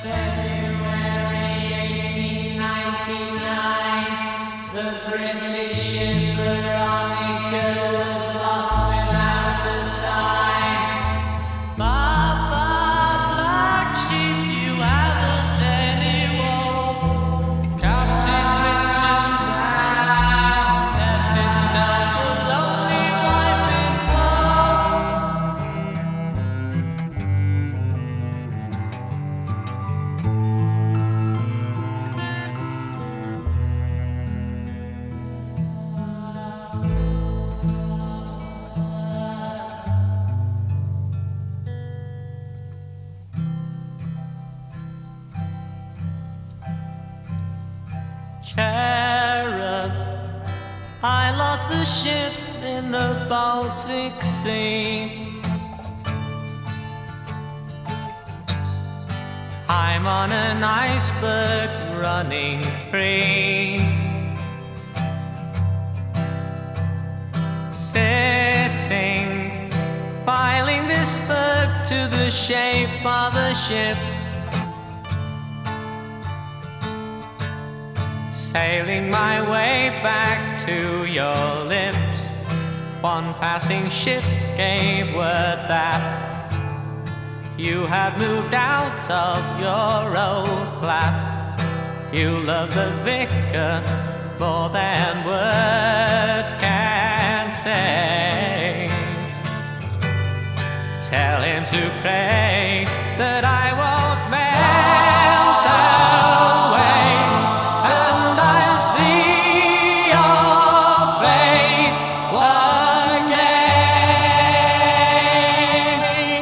February 1899, the British ship Veronica was lost without a sign. Papa, black sheep, you haven't any wool. Captain Richard Sam left himself a lonely wife in Cherub, I lost the ship in the Baltic Sea. I'm on an iceberg running free. Sitting, filing this berg to the shape of a ship. Sailing my way back to your lips. One passing ship gave word that you had moved out of your old flat. You love the vicar more than words can say. Tell him to pray that I won't melt away, and I'll see your face again.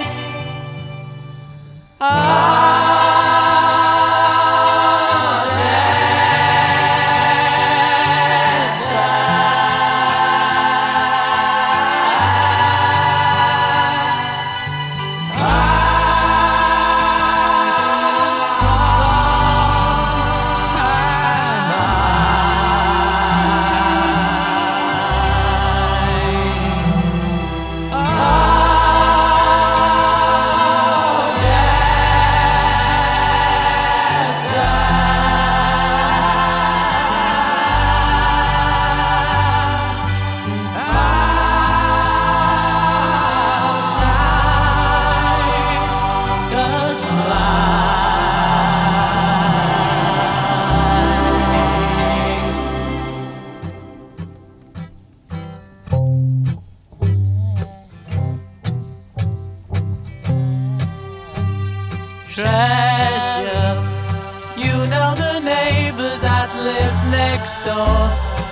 Treasure, you know the neighbors that live next door.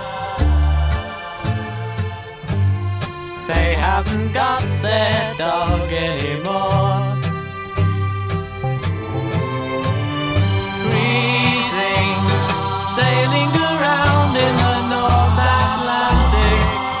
They haven't got their dog anymore. Freezing, sailing around in the North Atlantic.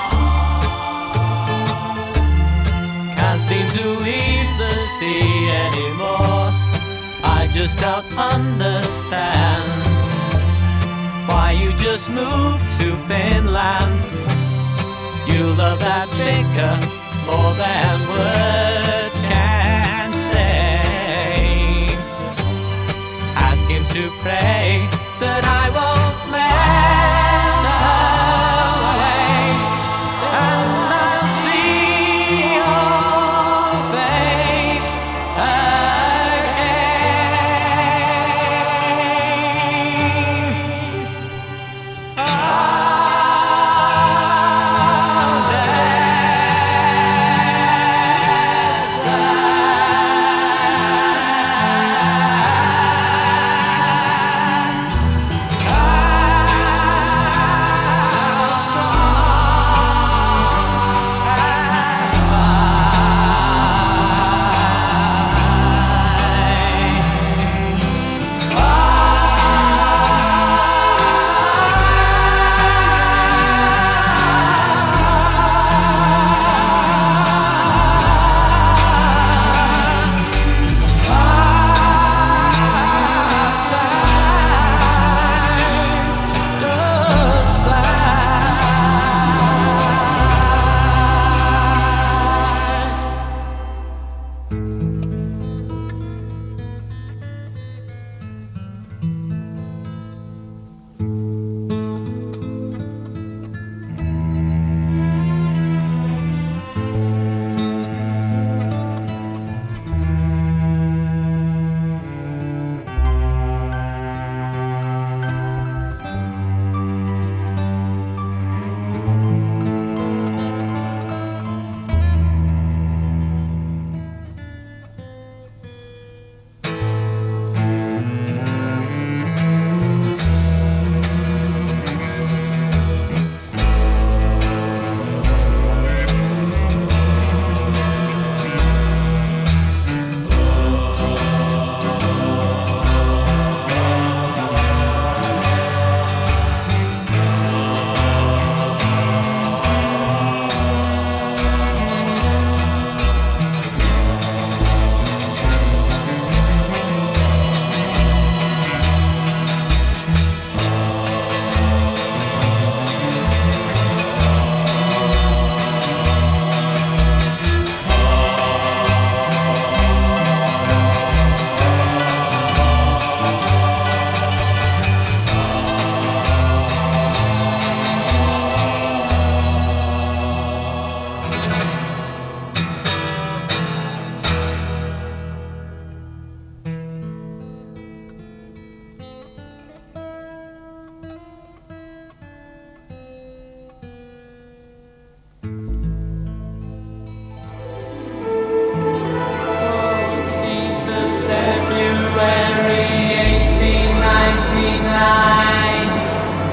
Can't seem to leave the sea anymore. I just don't understand why you just moved to Finland. You love that vicar more than words can say. Ask him to pray that I won't melt away, and I'll see your face again.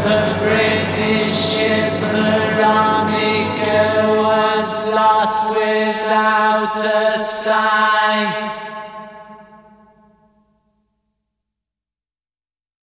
The British ship Veronica was lost without a sign.